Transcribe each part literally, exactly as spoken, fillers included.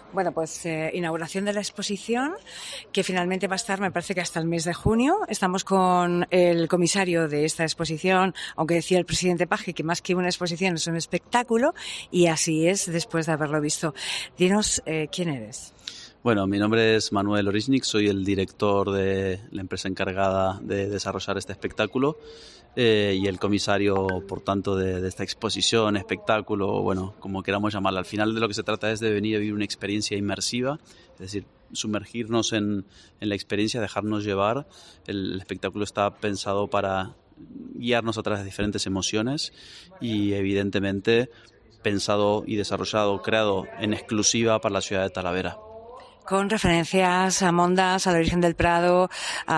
Bueno, pues eh, inauguración de la exposición, que finalmente va a estar, me parece que hasta el mes de junio. Estamos con el comisario de esta exposición, aunque decía el presidente Paje que más que una exposición es un espectáculo, y así es después de haberlo visto. Dinos, eh, ¿quién eres? Bueno, mi nombre es Manuel Orisnik, soy el director de la empresa encargada de desarrollar este espectáculo eh, y el comisario, por tanto, de, de esta exposición, espectáculo, bueno, como queramos llamarla. Al final de lo que se trata es de venir a vivir una experiencia inmersiva, es decir, sumergirnos en, en la experiencia, dejarnos llevar. El, el espectáculo está pensado para guiarnos a través de diferentes emociones y, evidentemente, pensado y desarrollado, creado en exclusiva para la ciudad de Talavera. Con referencias a Mondas, a la Virgen del Prado,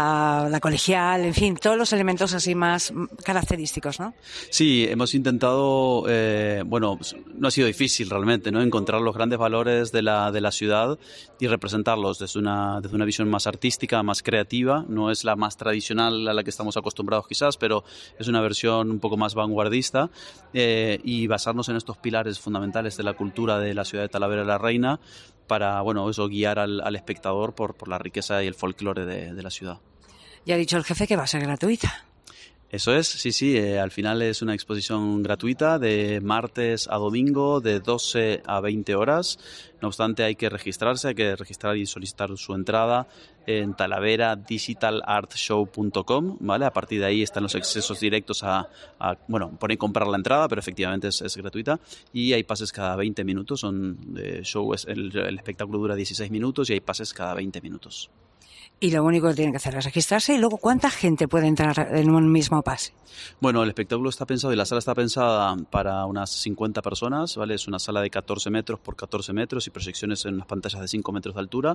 a la Colegial, en fin, todos los elementos así más característicos, ¿no? Sí, hemos intentado, eh, bueno, no ha sido difícil realmente, ¿no? Encontrar los grandes valores de la, de la ciudad y representarlos desde una, desde una visión más artística, más creativa. No es la más tradicional a la que estamos acostumbrados quizás, pero es una versión un poco más vanguardista eh, y basarnos en estos pilares fundamentales de la cultura de la ciudad de Talavera de la Reina, para, bueno, eso, guiar al, al espectador por, por la riqueza y el folclore de, de la ciudad. Ya ha dicho el jefe que va a ser gratuita. Eso es, sí, sí, eh, al final es una exposición gratuita de martes a domingo de doce a veinte horas. No obstante, hay que registrarse, hay que registrar y solicitar su entrada en talavera digital art show punto com, ¿vale? A partir de ahí están los accesos directos a, a bueno, poner comprar la entrada, pero efectivamente es, es gratuita, y hay pases cada veinte minutos, son de show, es, el, el espectáculo dura dieciséis minutos y hay pases cada veinte minutos. Y lo único que tienen que hacer es registrarse. Y luego, ¿cuánta gente puede entrar en un mismo pase? Bueno, el espectáculo está pensado y la sala está pensada para unas cincuenta personas, ¿vale? Es una sala de catorce metros por catorce metros y proyecciones en unas pantallas de cinco metros de altura.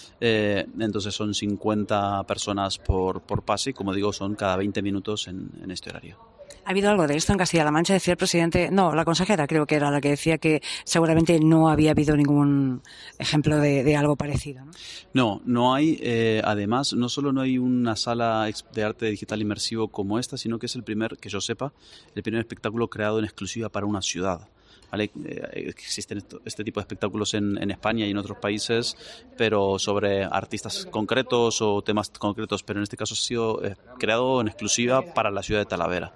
Eh, entonces son cincuenta personas por, por pase, y como digo, son cada veinte minutos en, en este horario. ¿Ha habido algo de esto en Castilla-La Mancha? Decía el presidente, no, la consejera creo que era la que decía que seguramente no había habido ningún ejemplo de, de algo parecido, ¿no? No, no hay. Eh, además, no solo no hay una sala de arte digital inmersivo como esta, sino que es el primer, que yo sepa, el primer espectáculo creado en exclusiva para una ciudad. ¿Vale? Eh, existen esto, este tipo de espectáculos en, en España y en otros países, pero sobre artistas concretos o temas concretos, pero en este caso ha sido eh, creado en exclusiva para la ciudad de Talavera.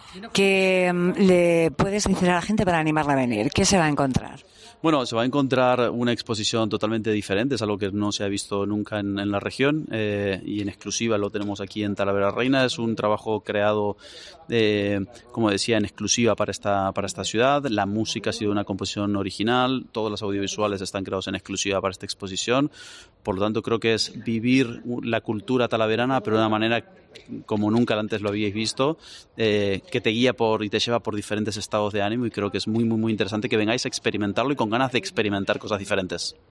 ¿Qué le puedes decir a la gente para animarla a venir? ¿Qué se va a encontrar? Bueno, se va a encontrar una exposición totalmente diferente, es algo que no se ha visto nunca en, en la región eh, y en exclusiva lo tenemos aquí en Talavera Reina. Es un trabajo creado, eh, como decía, en exclusiva para esta, para esta ciudad. La música ha sido una composición original, todos los audiovisuales están creados en exclusiva para esta exposición. Por lo tanto, creo que es vivir la cultura talaverana, pero de una manera como nunca antes lo habíais visto, eh, que te guía por y te lleva por diferentes estados de ánimo, y creo que es muy, muy, muy interesante que vengáis a experimentarlo y con ganas de experimentar cosas diferentes.